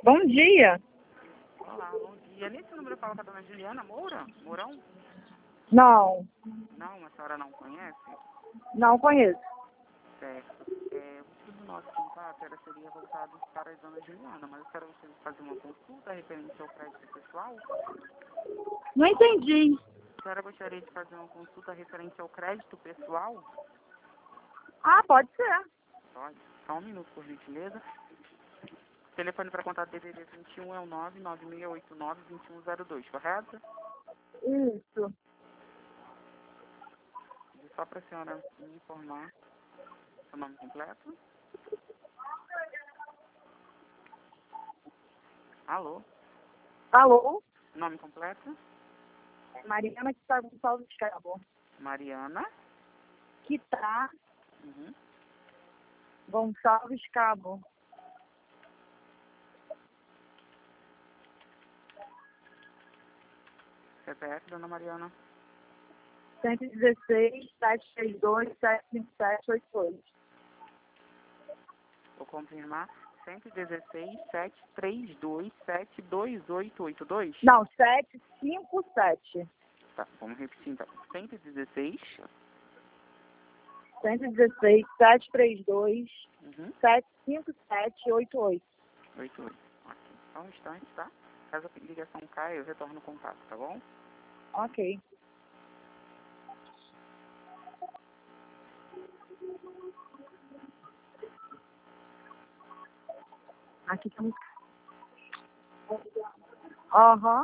Bom dia. Olá, bom dia. Nesse número fala com a dona Juliana Moura? Mourão? Não, Não, a senhora não conhece? não conheço. Certo. O motivo do nosso contato seria voltado para a dona Juliana, mas a senhora gostaria de fazer uma consulta referente ao crédito pessoal? Não entendi. A senhora gostaria de fazer uma consulta referente ao crédito pessoal? Ah, pode ser. Pode. Só um minuto, por gentileza. O telefone para contato DDD 21 é o 99689-2102, correto? Isso. E só para a senhora me informar seu nome completo. Alô? Alô? Nome completo? Mariana que está Gonçalves Cabo. Mariana. Que tá Uhum. Gonçalves Cabo. CPF, dona Mariana. 116 732 757 88. Vou confirmar. 116-732-72882. Não, 757. Tá, vamos repetir então. 116. 116 732 Uhum. 757 88. 88. Ok. Só um instante, tá? Caso a ligação caia, eu retorno o contato, tá bom? Ok. Aqui estamos. Aham.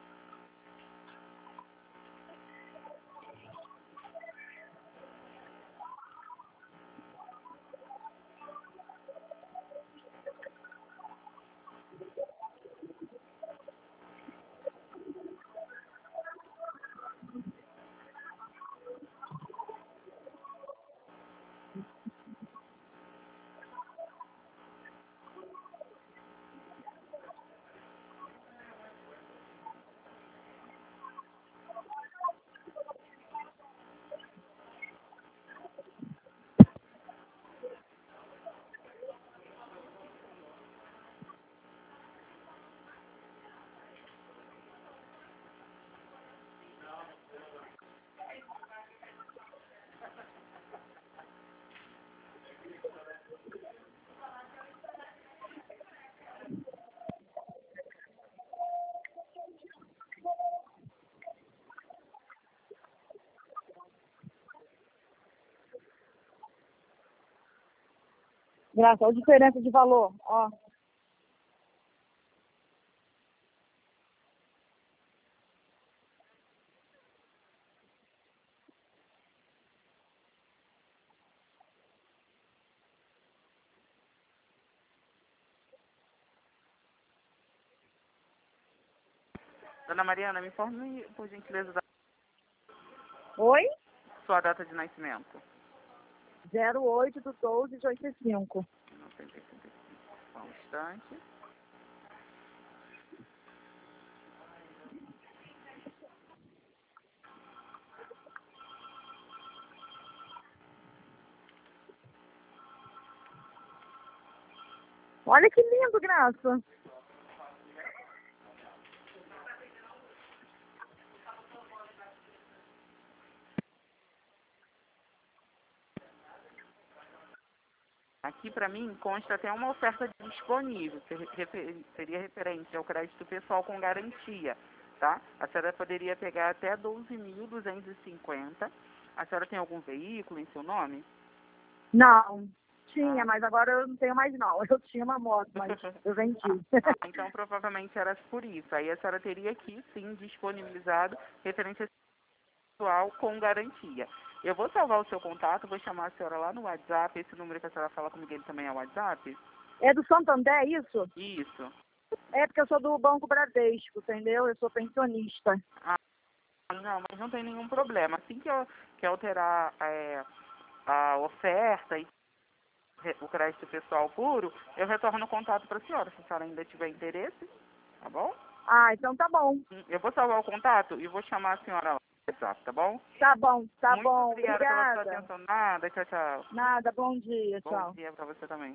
Graças, olha a diferença de valor. Ó. Dona Mariana, me informe, por gentileza, da Oi? sua data de nascimento. 08 do 12 de 85. 1985. Só um instante. Olha que lindo, Graça. Aqui para mim consta até uma oferta disponível, que seria referente ao crédito pessoal com garantia, tá? A senhora poderia pegar até 12.250. A senhora tem algum veículo em seu nome? Não, tinha, Ah. mas agora eu não tenho mais não. Eu tinha uma moto, mas eu vendi. Então provavelmente era por isso. Aí a senhora teria aqui sim disponibilizado referente pessoal com garantia. Eu vou salvar o seu contato, vou chamar a senhora lá no WhatsApp. Esse número que a senhora fala comigo, ele também é o WhatsApp? É do Santander, isso? Isso. É porque eu sou do Banco Bradesco, entendeu? Eu sou pensionista. Ah, não, mas não tem nenhum problema. Assim que alterar a oferta e o crédito pessoal puro, eu retorno o contato para a senhora, se a senhora ainda tiver interesse, tá bom? Ah, então tá bom. Eu vou salvar o contato e vou chamar a senhora lá no WhatsApp, tá bom? Tá bom, tá Muito bom. obrigada pela sua Obrigada. atenção. Nada, tchau, tchau. Nada, bom dia, Bom tchau. dia para você também.